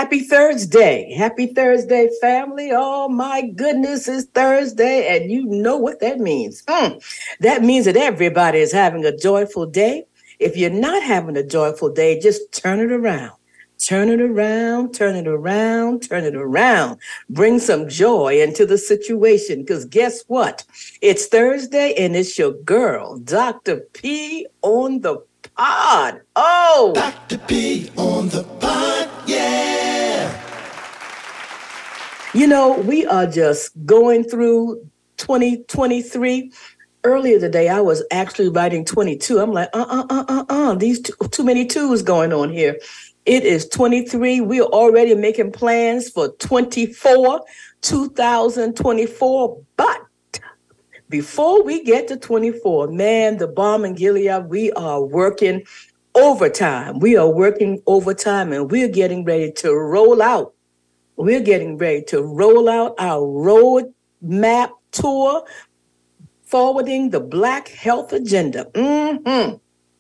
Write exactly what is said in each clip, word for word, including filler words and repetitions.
happy Thursday. Happy Thursday, family. Oh, my goodness, it's Thursday, and you know what that means. Mm. That means that everybody is having a joyful day. If you're not having a joyful day, just turn it around. Turn it around, turn it around, turn it around. Bring some joy into the situation, because guess what? It's Thursday, and it's your girl, Doctor P, on the pod. Oh! Doctor P on the pod, yeah! You know, we are just going through twenty twenty-three. Earlier today, I was actually writing twenty-two. I'm like, uh, uh, uh, uh, uh, these too, too many twos going on here. It is twenty-three. We're already making plans for twenty-four, two thousand twenty-four. But before we get to twenty-four, man, the Balm in Gilead, we are working overtime. We are working overtime, and we're getting ready to roll out. We're getting ready to roll out our road map tour, forwarding the Black Health Agenda. Mm-hmm.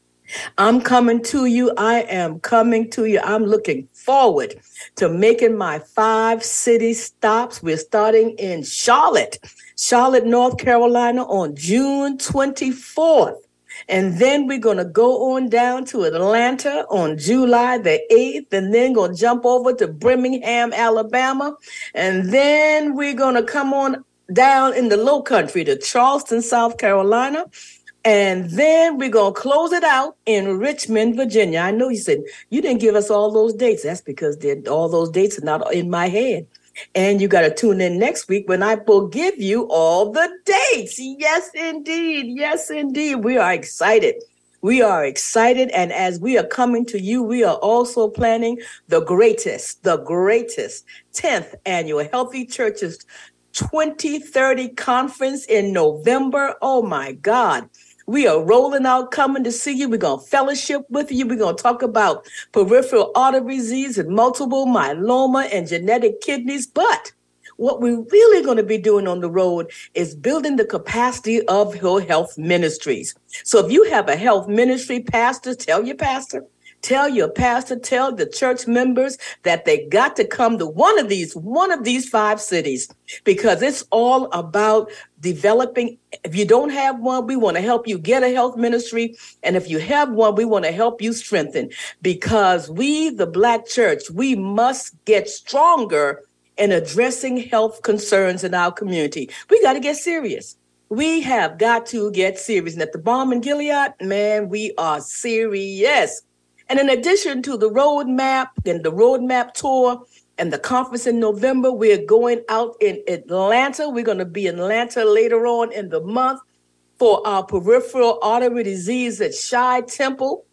I'm coming to you. I am coming to you. I'm looking forward to making my five city stops. We're starting in Charlotte, Charlotte, North Carolina on June twenty-fourth. And then we're going to go on down to Atlanta on July the eighth, and then going to jump over to Birmingham, Alabama. And then we're going to come on down in the low country to Charleston, South Carolina. And then we're going to close it out in Richmond, Virginia. I know you said you didn't give us all those dates. That's because all those dates are not in my head. And you got to tune in next week when I will give you all the dates. Yes, indeed. Yes, indeed. We are excited. We are excited. And as we are coming to you, we are also planning the greatest, the greatest tenth annual Healthy Churches twenty thirty conference in November. Oh, my God. We are rolling out, coming to see you. We're going to fellowship with you. We're going to talk about peripheral artery disease and multiple myeloma and genetic kidneys. But what we're really going to be doing on the road is building the capacity of Hill Health Ministries. So if you have a health ministry, pastor, tell your pastor. Tell your pastor, tell the church members that they got to come to one of these, one of these five cities, because it's all about developing. If you don't have one, we want to help you get a health ministry. And if you have one, we want to help you strengthen, because we, the Black church, we must get stronger in addressing health concerns in our community. We got to get serious. We have got to get serious. And at the Balm in Gilead, man, we are serious. And in addition to the roadmap and the roadmap tour and the conference in November, we're going out in Atlanta. We're going to be in Atlanta later on in the month for our peripheral artery disease at Shai Temple.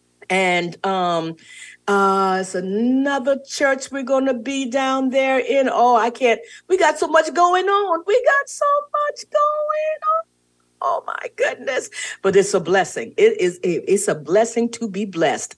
And um, uh, it's another church we're going to be down there in. Oh, I can't. We got so much going on. We got so much going on. Oh, my goodness. But it's a blessing. It is a, it's a blessing to be blessed.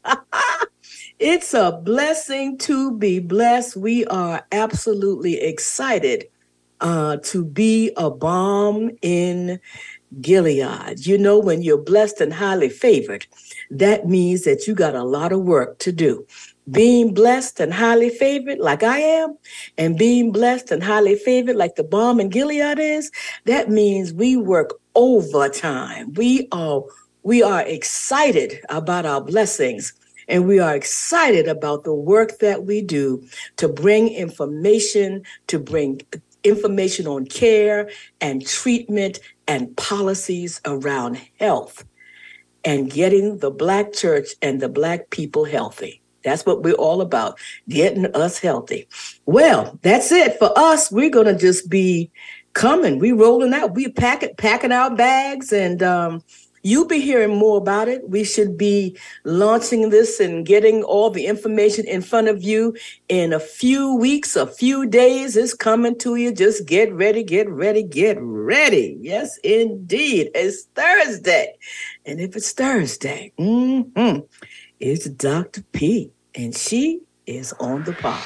It's a blessing to be blessed. We are absolutely excited uh, to be a Balm in Gilead. You know, when you're blessed and highly favored, that means that you got a lot of work to do. Being blessed and highly favored like I am, and being blessed and highly favored like the Balm in Gilead is, that means we work overtime. We are, we are excited about our blessings, and we are excited about the work that we do to bring information, to bring information on care and treatment and policies around health and getting the Black church and the Black people healthy. That's what we're all about, getting us healthy. Well, that's it for us. We're going to just be coming. We rolling out. We packing, packing our bags, and um, you'll be hearing more about it. We should be launching this and getting all the information in front of you in a few weeks, a few days. It's coming to you. Just get ready, get ready, get ready. Yes, indeed. It's Thursday. And if it's Thursday, mm-hmm, it's Doctor P, and she is on the pod.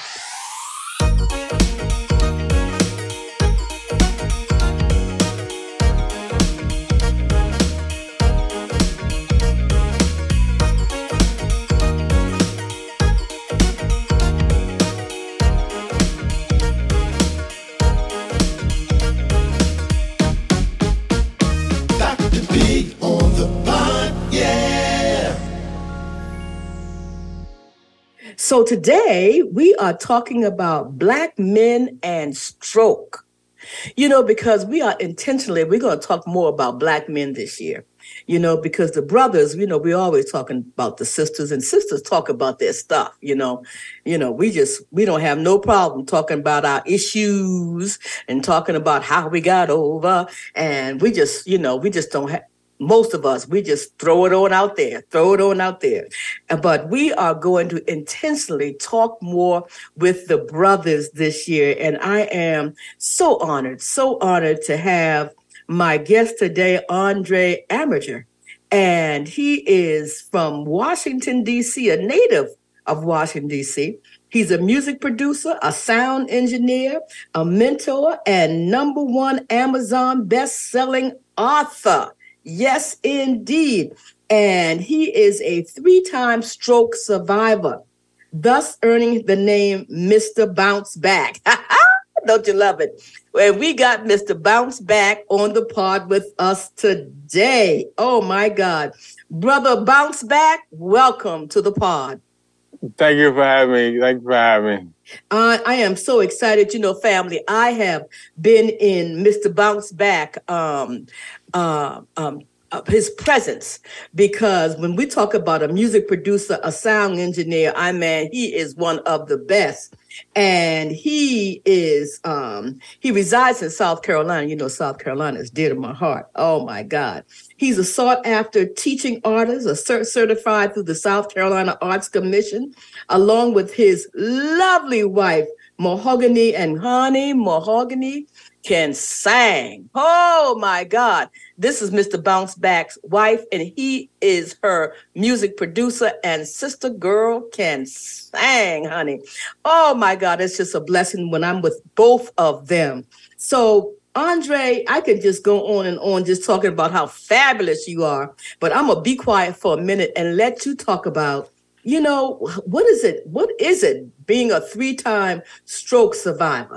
So today we are talking about Black men and stroke. You know, because we are intentionally, we're going to talk more about Black men this year. You know, because the brothers, you know, we're always talking about the sisters, and sisters talk about their stuff, you know. You know, we just, we don't have no problem talking about our issues and talking about how we got over. And we just, you know, we just don't have, most of us, we just throw it on out there, throw it on out there. But we are going to intentionally talk more with the brothers this year. And I am so honored, so honored to have my guest today, Andre Amager. And he is from Washington, D C, a native of Washington, D C. He's a music producer, a sound engineer, a mentor, and number one Amazon best-selling author. Yes, indeed. And he is a three-time stroke survivor, thus earning the name Mister Bounce Back. Don't you love it? Well, we got Mister Bounce Back on the pod with us today. Oh, my God. Brother Bounce Back, welcome to the pod. Thank you for having me. Thank you for having me. Uh, I am so excited. You know, family, I have been in Mister Bounce Back, um, uh, um, uh, his presence, because when we talk about a music producer, a sound engineer, I mean, he is one of the best. And he is, um, he resides in South Carolina. You know, South Carolina is dear to my heart. Oh, my God. He's a sought-after teaching artist, a cert- certified through the South Carolina Arts Commission, along with his lovely wife, Mahogany. And honey, Mahogany can sing. Oh, my God. This is Mister Bounce Back's wife, and he is her music producer, and sister girl can sing, honey. Oh, my God. It's just a blessing when I'm with both of them. So, Andre, I could just go on and on just talking about how fabulous you are, but I'm going to be quiet for a minute and let you talk about, you know, what is it? What is it being a three-time stroke survivor?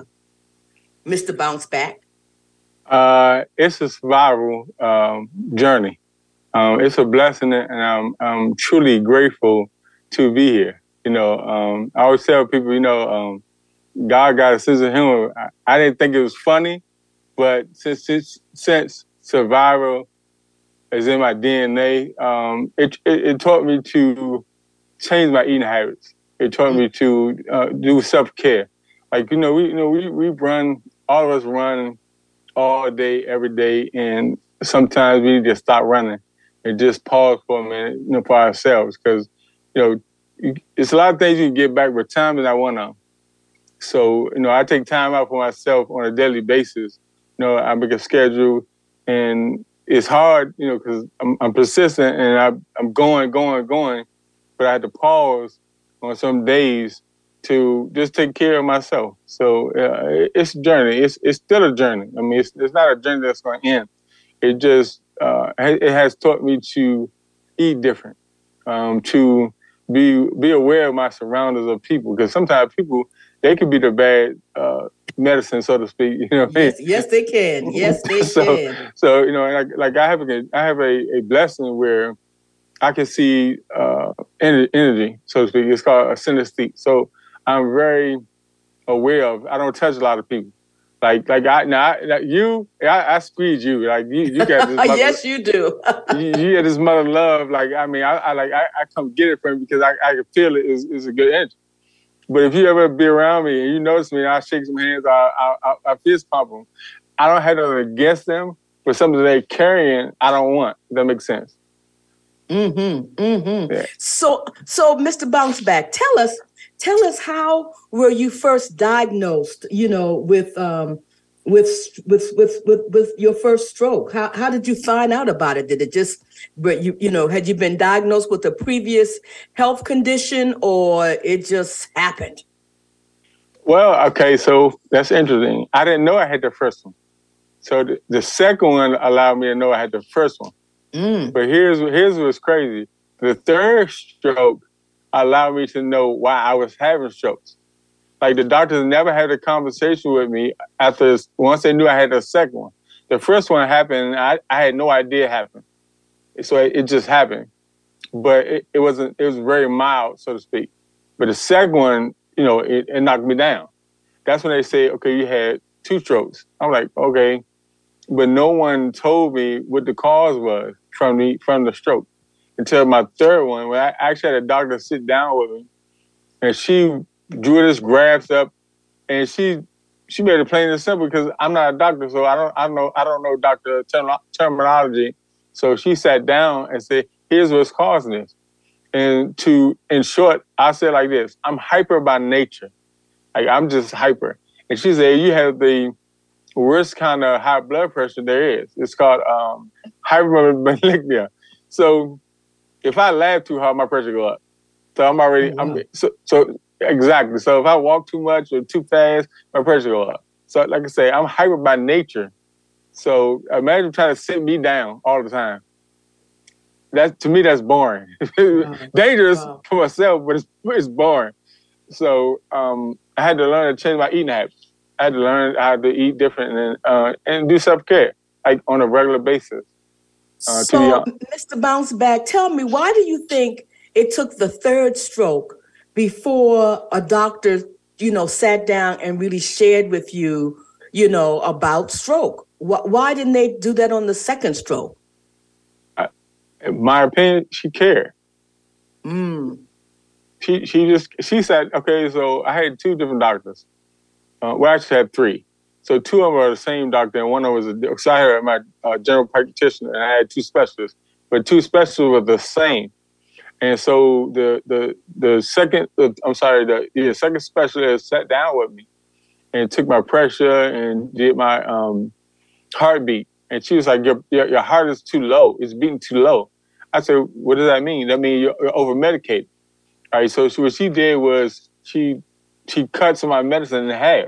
Mister Bounce Back. Uh, it's a survival um, journey. Um, it's a blessing, and I'm, I'm truly grateful to be here. You know, um, I always tell people, you know, um, God got a sense of humor. I, I didn't think it was funny, but since since, since survival is in my D N A, um, it, it it taught me to change my eating habits. It taught me to uh, do self-care. Like, you know, we you know we we run, all of us run all day, every day, and sometimes we need to stop running and just pause for a minute, you know, for ourselves, because, you know, it's a lot of things you can get back, but time is not one of them. So, you know, I take time out for myself on a daily basis. You know, I make a schedule, and it's hard, you know, because I'm, I'm persistent and I, I'm going, going, going, but I had to pause on some days to just take care of myself. So uh, it's a journey. It's it's still a journey. I mean, it's it's not a journey that's going to end. It just uh, it has taught me to eat different, um, to be be aware of my surroundings of people, because sometimes people, they could be the bad uh, medicine, so to speak. You know what I mean? Yes, yes, they can. Yes, they so, can. So you know, like like I have a I have a, a blessing where I can see uh, energy, so to speak. It's called a synesthete. So I'm very aware of. I don't touch a lot of people. Like, like I now, I, like you, I, I squeeze you. Like you, you got this. Mother, yes, you do. you, you got this mother love. Like, I mean, I, I like, I, I come get it from you because I, I can feel it is is a good energy. But if you ever be around me and you notice me, and I shake some hands, I, I, I, I fist pump them. I don't have nothing against them, but something they're carrying, I don't want. If that makes sense. Mm-hmm. Mm-hmm. Yeah. So, so Mister Bounce Back, tell us. Tell us, how were you first diagnosed, you know, with um, with, with with with with your first stroke? How how did you find out about it? Did it just, but you you know, had you been diagnosed with a previous health condition, or it just happened? Well, okay, so that's interesting. I didn't know I had the first one. So the, the second one allowed me to know I had the first one. Mm. But here's here's what's crazy. The third stroke allowed me to know why I was having strokes. Like, the doctors never had a conversation with me after, once they knew I had the second one. The first one happened, I, I had no idea it happened. So it, it just happened. But it, it wasn't, it was very mild, so to speak. But the second one, you know, it, it knocked me down. That's when they say, okay, you had two strokes. I'm like, okay. But no one told me what the cause was from the from the stroke until my third one, when I actually had a doctor sit down with me, and she drew this graphs up, and she she made it plain and simple because I'm not a doctor, so I don't I don't know I don't know doctor term, terminology. So she sat down and said, "Here's what's causing this." And to in short, I said like this: I'm hyper by nature, like I'm just hyper. And she said, "You have the worst kind of high blood pressure there is. It's called um, hypermagnesemia." So if I laugh too hard, my pressure go up. So I'm already, oh, wow. I'm so, so exactly. So if I walk too much or too fast, my pressure go up. So like I say, I'm hyper by nature. So imagine trying to sit me down all the time. That to me, that's boring. Wow. Dangerous wow. for myself, but it's, it's boring. So um, I had to learn to change my eating habits. I had to learn how to eat different and uh, and do self-care, like on a regular basis. Uh, so, Mister Bounce Back, tell me, why do you think it took the third stroke before a doctor, you know, sat down and really shared with you, you know, about stroke? Why, why didn't they do that on the second stroke? I, in my opinion, she cared. Mm. She she just, she said, okay, so I had two different doctors. Uh, well, I actually had three. So two of them are the same doctor, and one of them was a, so I had my uh, general practitioner, and I had two specialists, but two specialists were the same. And so the the the second, uh, I'm sorry, the, the second specialist sat down with me and took my pressure and did my um, heartbeat. And she was like, your, your your heart is too low. It's beating too low. I said, what does that mean? That means you're, you're over-medicated. All right, so she, what she did was she she cut some of my medicine in half.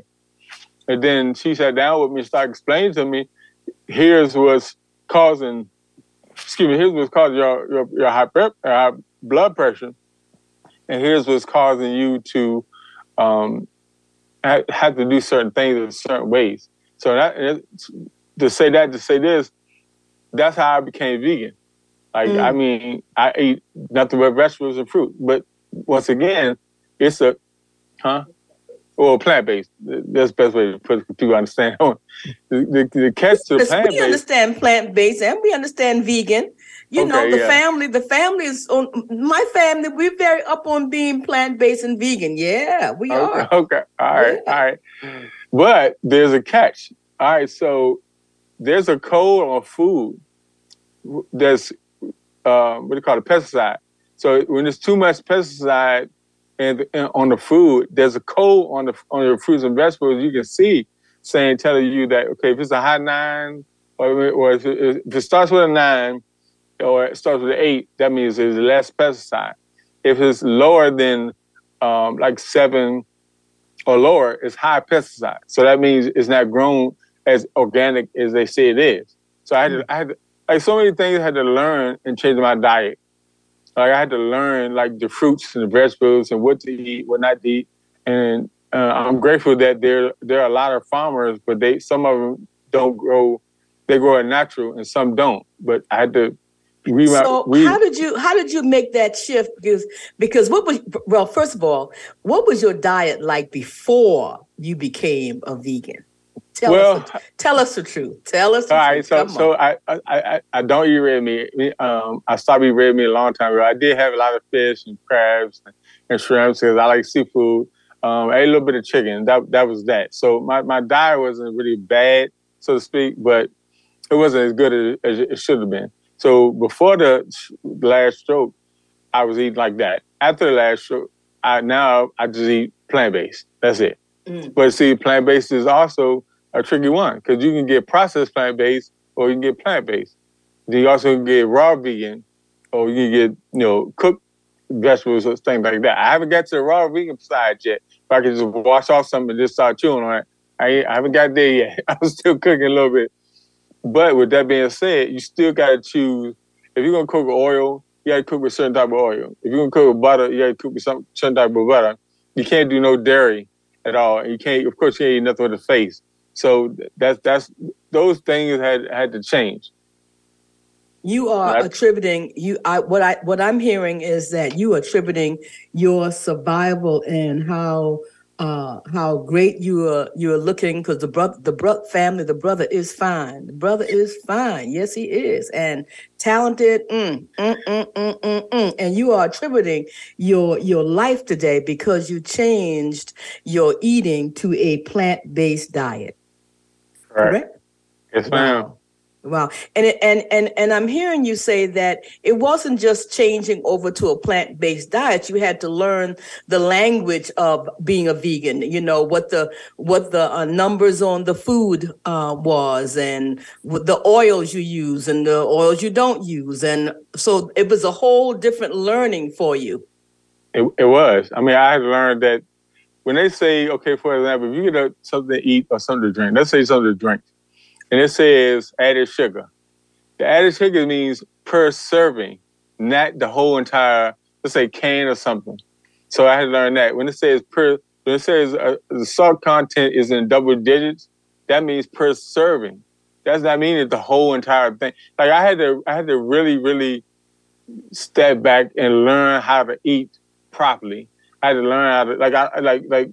And then she sat down with me and started explaining to me, here's what's causing, excuse me, here's what's causing your, your, your high, high blood pressure. And here's what's causing you to um, have to do certain things in certain ways. So that, to say that, to say this, that's how I became vegan. Like, mm. I mean, I ate nothing but vegetables and fruit. But once again, it's a, huh? Well, plant-based. That's the best way to put it, people understand. the, the, the catch to the plant-based. We understand plant-based and we understand vegan. You okay, know, the yeah. family, the family is on, my family, we're very up on being plant-based and vegan. Yeah, we okay, are. Okay, all right, yeah. all right. But there's a catch. All right, so there's a code on food that's, uh, what do you call it, pesticide. So when there's too much pesticide, And, and on the food, there's a code on the on your fruits and vegetables you can see saying, telling you that, okay, if it's a high nine, or, or if, it, if it starts with a nine, or it starts with an eight, that means there's less pesticide. If it's lower than um, like seven or lower, it's high pesticide. So that means it's not grown as organic as they say it is. So I had to, I had to, like so many things I had to learn and change my diet. Like I had to learn like the fruits and the vegetables and what to eat, what not to eat. And uh, I'm grateful that there there are a lot of farmers, but they some of them don't grow, they grow it natural and some don't. But I had to read my, So read. how did you how did you make that shift? Because because what was well, first of all, what was your diet like before you became a vegan? Tell well, us the, tell us the truth. Tell us the all truth. right, so so I, I I I don't eat red meat. Um, I stopped eating red meat a long time ago. I did have a lot of fish and crabs and, and shrimps because I like seafood. Um, I ate a little bit of chicken. That that was that. So my, my diet wasn't really bad, so to speak, but it wasn't as good as, as it should have been. So before the last stroke, I was eating like that. After the last stroke, I now I just eat plant-based. That's it. Mm. But see, plant-based is also a tricky one because you can get processed plant-based or you can get plant-based. Then you also can get raw vegan or you can get, you know, cooked vegetables or things like that. I haven't got to the raw vegan side yet. If I can just wash off something and just start chewing on it, I, I haven't got there yet. I'm still cooking a little bit. But with that being said, you still got to choose. If you're going to cook with oil, you got to cook with a certain type of oil. If you're going to cook with butter, you got to cook with some certain type of butter. You can't do no dairy at all. You can't, of course, you can't eat nothing with the face. So that's that's those things had had to change. You are Right. attributing you. I what I what I'm hearing is that you are attributing your survival and how uh, how great you are you are looking, because the brother the brother family the brother is fine. The brother is fine. Yes, he is, and talented. Mm, mm, mm, mm, mm, mm. And you are attributing your your life today because you changed your eating to a plant based diet. Correct. Correct? Yes, ma'am. Wow. Wow. And it, and and and I'm hearing you say that it wasn't just changing over to a plant-based diet. You had to learn the language of being a vegan, you know, what the what the uh, numbers on the food uh, was, and what the oils you use and the oils you don't use. And so it was a whole different learning for you. It, it was. I mean, I had learned that when they say, okay, for example, if you get a, something to eat or something to drink, let's say something to drink, and it says added sugar. The added sugar means per serving, not the whole entire, let's say, can or something. So I had to learn that. When it says per, when it says uh, the salt content is in double digits, that means per serving. Does not mean it's the whole entire thing. Like I had to, I had to really, really step back and learn how to eat properly. I had to learn how to, like, I like, like.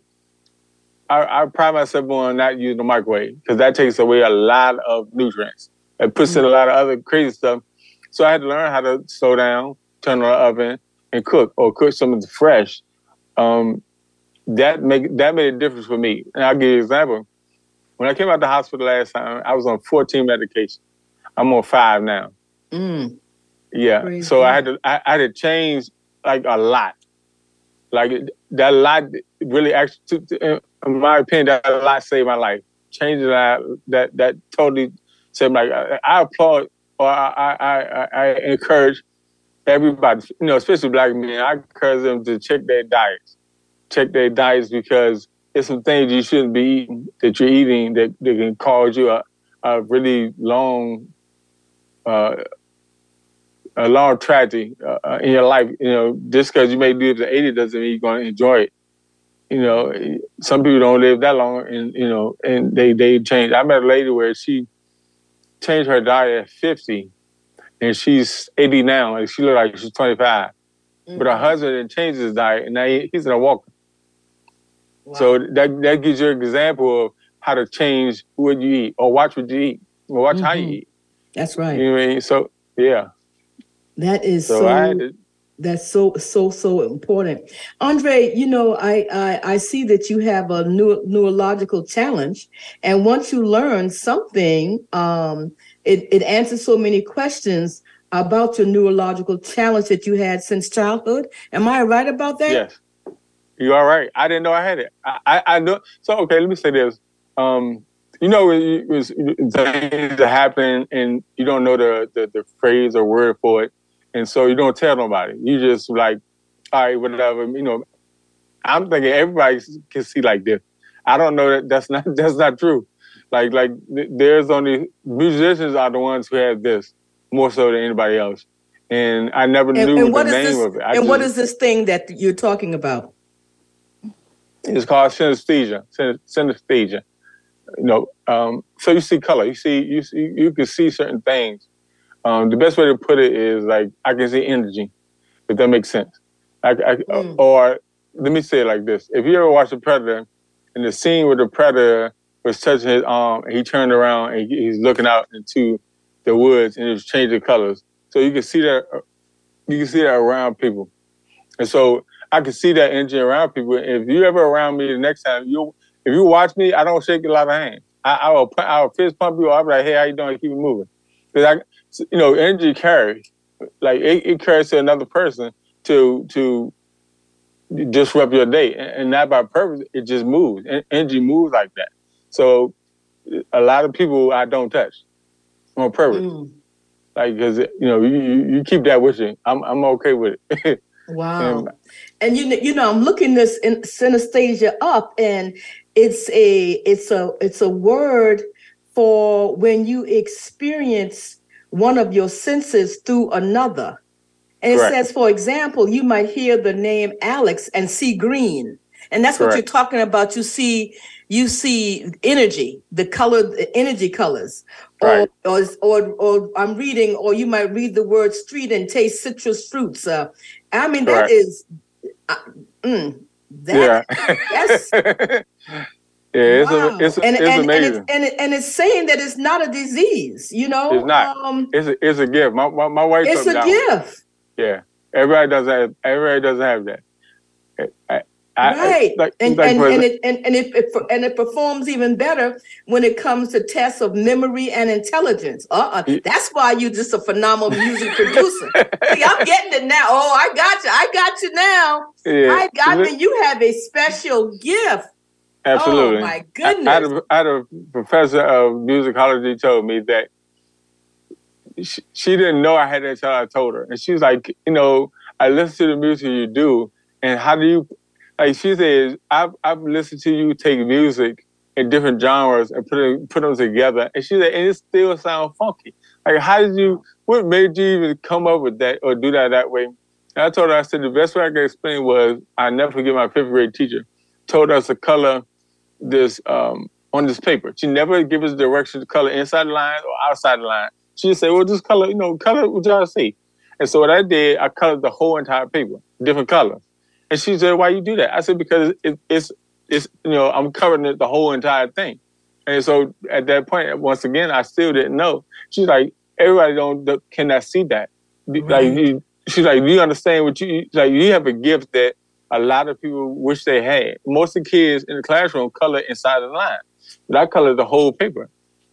I, I pride myself on not using the microwave because that takes away a lot of nutrients. It puts in a lot of other crazy stuff. So I had to learn how to slow down, turn on the oven, and cook, or cook something fresh. Um, that make that made a difference for me. And I'll give you an example. When I came out of the hospital last time, I was on fourteen medications. I'm on five now. Mm. Yeah. Crazy. So I had to I, I had to change like a lot. Like that lot really actually, in my opinion, that a lot saved my life. Changing that, that that totally saved my life. I applaud, or I, I, I, I encourage everybody, you know, especially Black men, I encourage them to check their diets. Check their diets because there's some things you shouldn't be eating that you're eating that, that can cause you a, a really long uh, a long tragedy uh, in your life. You know, just because you may live to eighty doesn't mean you're going to enjoy it. You know, some people don't live that long, and you know, and they they change. I met a lady where she changed her diet at fifty, and she's eighty now, and she looked like she's twenty-five. Mm-hmm. But her husband didn't change his diet, and now he, he's in a walker. Wow. So that that gives you an example of how to change what you eat, or watch what you eat, or watch mm-hmm. how you eat. That's right. You know what I mean? So yeah. That is so. so I had to, that's so so so important, Andre. You know, I I, I see that you have a new, neurological challenge, and once you learn something, um, it it answers so many questions about your neurological challenge that you had since childhood. Am I right about that? Yes, you are right. I didn't know I had it. I I, I know. So okay, let me say this. Um, you know, it was things that happen, and you don't know the, the the phrase or word for it. And so you don't tell nobody. You just like, all right, whatever. You know, I'm thinking everybody can see like this. I don't know that that's not that's not true. Like like there's only musicians are the ones who have this more so than anybody else. And I never and, knew and the name this, of it. I and just, what is this thing that you're talking about? It's called synesthesia. Synesthesia. You know, um, so you see color. You see you see you can see certain things. Um, the best way to put it is like I can see energy, if that makes sense. I, I, mm. Or let me say it like this: if you ever watch The Predator, and the scene where the Predator was touching his arm, and he turned around and he's looking out into the woods, and it was changing colors, so you can see that you can see that around people, and so I can see that energy around people. If you ever around me the next time, you if you watch me, I don't shake a lot of hands. I, I will I will fist pump you. I'll be like, hey, how you doing? Keep it moving, because I. You know, energy carries. Like, it, it carries to another person to to disrupt your day. And, and not by purpose, it just moves. En- energy moves like that. So, a lot of people I don't touch on purpose. Mm. Like, because, you know, you, you keep that with you. I'm I'm okay with it. Wow. and, and, you, you know, I'm looking this in synesthesia up, and it's a, it's a, it's a word for when you experience one of your senses through another. And it Correct. Says, for example, you might hear the name Alex and see green. And that's Correct. What you're talking about. You see you see energy, the color, the energy colors. Right. Or, or, or, or I'm reading, or you might read the word street and taste citrus fruits. Uh, I mean, that Right. is, uh, mm, that, Yeah. that's, yeah, it's, wow. a, it's, and, it's and, amazing. And, it, and, it, and it's saying that it's not a disease, you know? It's not. Um, it's, a, it's a gift. My, my, my wife it's told me a that gift. one. Yeah. Everybody doesn't have, everybody doesn't have that. I, I, Right, like, and like and, for and the- it and, and it, it and it performs even better when it comes to tests of memory and intelligence. Uh, uh that's why you're just a phenomenal music producer. See, I'm getting it now. Oh, I got you. I got you now. Yeah. I got me. You have a special gift. Absolutely. Oh my goodness. I, I, had a, I had a professor of musicology told me that she, she didn't know I had that until I told her, and she was like, you know, I listen to the music you do, and how do you? Like she says, I've I've listened to you take music in different genres and put it, put them together, and she said, and it still sounds funky. Like, how did you? What made you even come up with that or do that that way? And I told her, I said, the best way I could explain was, I never forget my fifth grade teacher told us to color this um, on this paper. She never give us directions to color inside the line or outside the line. She just say, well, just color, you know, color what y'all see. And so what I did, I colored the whole entire paper, different colors. And she said, why you do that? I said, because it, it's, it's, you know, I'm covering it, the whole entire thing. And so at that point, once again, I still didn't know. She's like, everybody don't, cannot see that. Right. Like, you, she's like, do you understand what you, like, you have a gift that a lot of people wish they had. Most of the kids in the classroom color inside the line, but I colored the whole paper.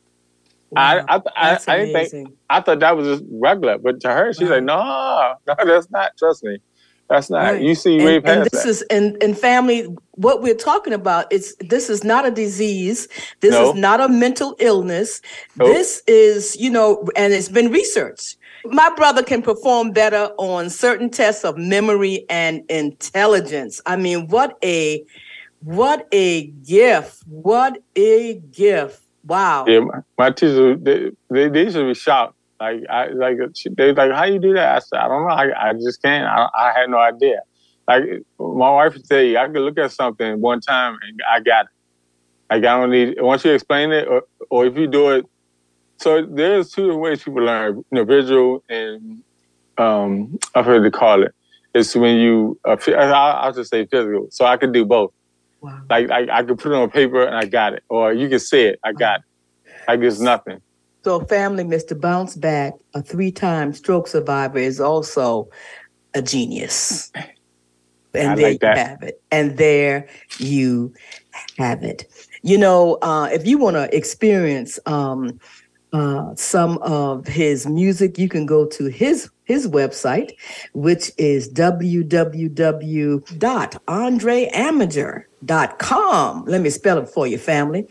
Wow, I I, I, I didn't think, I thought that was just regular, but to her, she's wow. like, no, no, that's not. Trust me, that's not. Right. You see way and, past and this that. is and and family. What we're talking about is this is not a disease. This no. is not a mental illness. Nope. This is, you know, and it's been researched. My brother can perform better on certain tests of memory and intelligence. I mean, what a what a gift! What a gift! Wow. Yeah, my, my teachers, they, they, they should be shocked. Like, I like they like, how you do that? I said, I don't know. I, I just can't. I, I had no idea. Like, my wife would tell you, I could look at something one time and I got it. Like, I don't need, once you explain it, or, or if you do it. So there's two different ways people learn, you know, visual and, um, I've heard they call it. It's when you, uh, I'll, I'll just say physical. So I could do both. Wow. Like, I, I could put it on paper and I got it. Or you can say it, I got it. Like, there's nothing. So family, Mister Bounce Back, a three-time stroke survivor, is also a genius. And I there like you that. have it. And there you have it. You know, uh, if you want to experience um, uh, some of his music, you can go to his his website, which is w w w dot andre amager dot com. Let me spell it for you, family.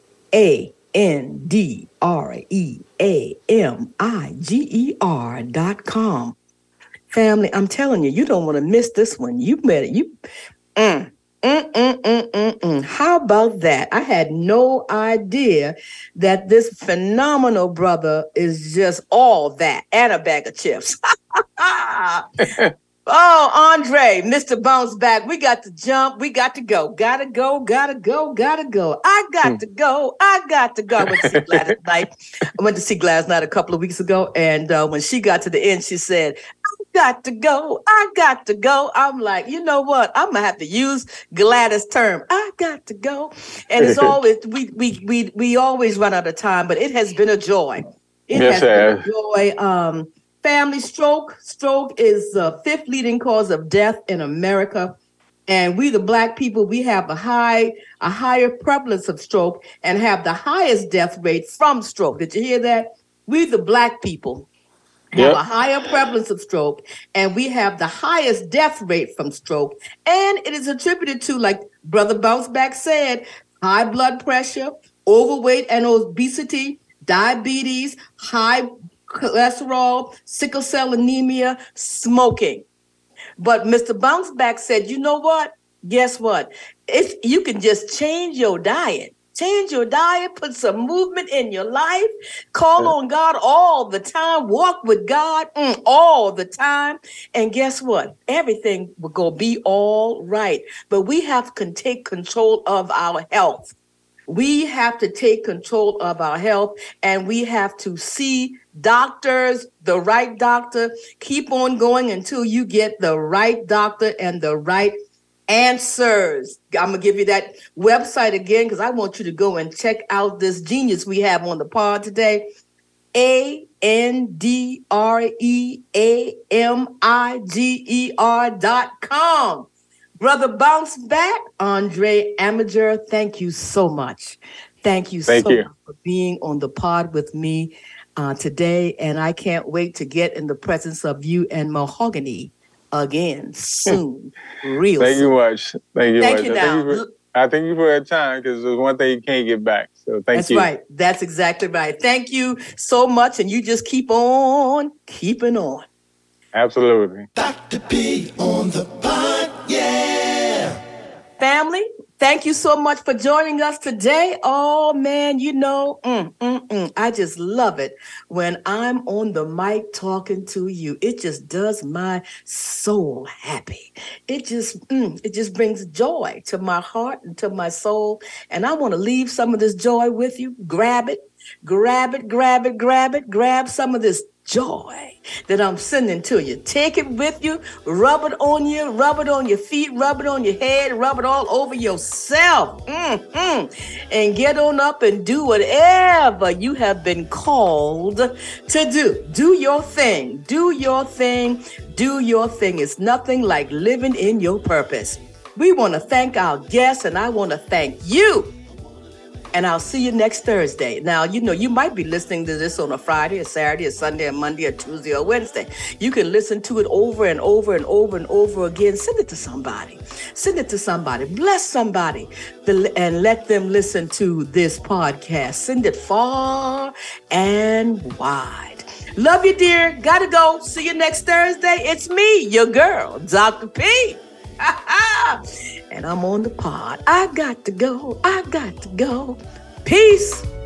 A N D R E A M I G E R dot com. Family, I'm telling you, you don't want to miss this one. You better, you, mm, mm, mm, mm, mm, mm. How about that? I had no idea that this phenomenal brother is just all that and a bag of chips. Oh, Andre, Mister Bounce Back, we got to jump. We got to go. Gotta go, gotta go, gotta go. I got to go. I got to go. I went to see Gladys Knight. I went to see Gladys Knight a couple of weeks ago. And uh, when she got to the end, she said, I got to go. I got to go. I'm like, you know what? I'm going to have to use Gladys' term. I got to go. And it's always, we, we, we, we always run out of time, but it has been a joy. It yes, has been a joy. Um, Family, stroke. Stroke is the fifth leading cause of death in America. And we, the Black people, we have a high, a higher prevalence of stroke and have the highest death rate from stroke. Did you hear that? We, the Black people, have yep. a higher prevalence of stroke, and we have the highest death rate from stroke. And it is attributed to, like Brother Bounce Back said, high blood pressure, overweight and obesity, diabetes, high cholesterol, sickle cell anemia, smoking. But Mister Bounce Back said, you know what? Guess what? If you can just change your diet, change your diet, put some movement in your life, call on God all the time, walk with God mm, all the time. And guess what? Everything will go be all right. But we have to take control of our health. We have to take control of our health, and we have to see doctors, the right doctor. Keep on going until you get the right doctor and the right answers. I'm going to give you that website again because I want you to go and check out this genius we have on the pod today. A N D R E A M I G E R dot com. Brother Bounce Back, Andre Amager, thank you so much. Thank you thank so you. much for being on the pod with me uh, today. And I can't wait to get in the presence of you and Mahogany again soon. Real Thank soon. you much. Thank you Thank much. you I, now. thank you for, I thank you for your time because there's one thing you can't get back. So thank That's you. That's right. That's exactly right. Thank you so much. And you just keep on keeping on. Absolutely. Doctor P on the pod, yeah. Family, thank you so much for joining us today. Oh, man, you know, mm, mm, mm, I just love it when I'm on the mic talking to you. It just does my soul happy. It just, mm, it just brings joy to my heart and to my soul. And I want to leave some of this joy with you. Grab it, grab it, grab it, grab it, grab some of this joy that I'm sending to you. Take it with you, rub it on you, rub it on your feet, rub it on your head, rub it all over yourself. Mm-hmm. And get on up and do whatever you have been called to do. Do your thing. Do your thing. Do your thing. It's nothing like living in your purpose. We want to thank our guests, and I want to thank you. And I'll see you next Thursday. Now, you know, you might be listening to this on a Friday, a Saturday, a Sunday, a Monday, a Tuesday, or Wednesday. You can listen to it over and over and over and over again. Send it to somebody. Send it to somebody. Bless somebody and let them listen to this podcast. Send it far and wide. Love you, dear. Gotta go. See you next Thursday. It's me, your girl, Doctor P. And I'm on the pod. I got to go. I got to go. Peace.